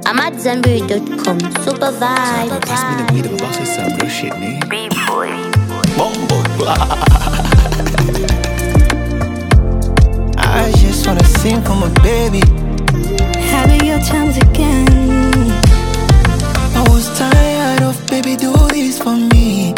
AmadZanbury.com. Super vibe. Pass me the weed, I'm about to say some real shit, nigga. B-boy. Bumbo I just wanna sing for my baby. Having your times again. I was tired of baby do this for me,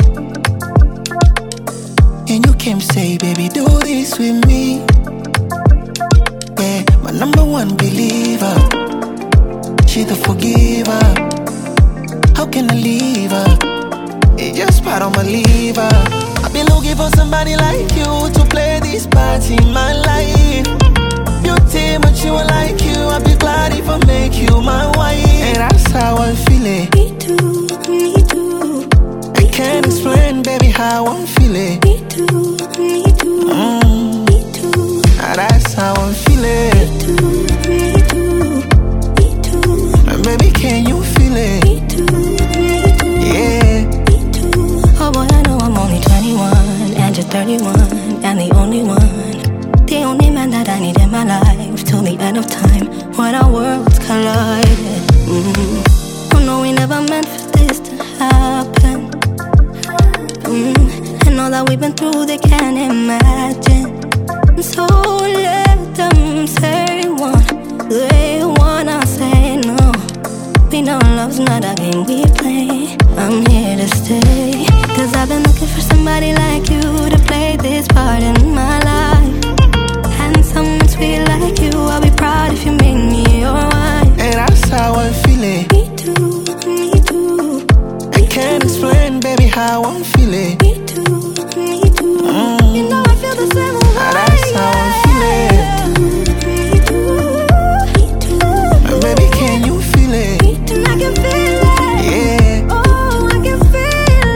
and you came say baby do this with me. Yeah, my number one believer, she the forgiver. How can I leave her? It just part of my liver. I've been looking for somebody like you to play this part in my life. Beauty, but you are like you. I'd be glad if I make you my wife. And that's how I'm feeling. Me too, me too. I can't explain, baby, how I'm feeling. Me too, me too. Me too. That's how I'm feeling. Me too, me too. Me too. And baby, can you feel it? Me too, me too. Yeah. Me too. Oh boy, I know I'm only 21 and you're 31 and the only one. The only man that I need in my life till the end of time when our worlds collide. Oh no, we never meant for this to happen. And all that we've been through, they can't imagine. So let them say one, they wanna say no. We know love's not a game we play. I'm here to stay, 'cause I've been looking for somebody like you to play this part in my life. And someone sweet like you, I'll be proud if you make me your wife. And that's how I'm feeling. Me too, me too. I can't explain, baby, how I'm feeling. Me too, me too. You know I feel the same way. That's how I'm feeling. Me too, me too. And baby, can you feel it? Me too, I can feel it. Yeah. Oh, I can feel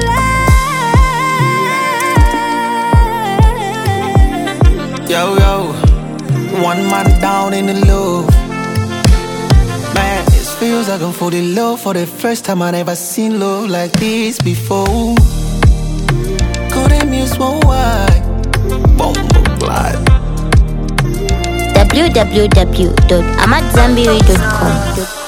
it. Yo, yo. One man down in the love. Man, it feels like I'm falling in love for the first time. I never seen love like this before. Couldn't miss one wide. Bumbo glad. www.amadzanbury.com.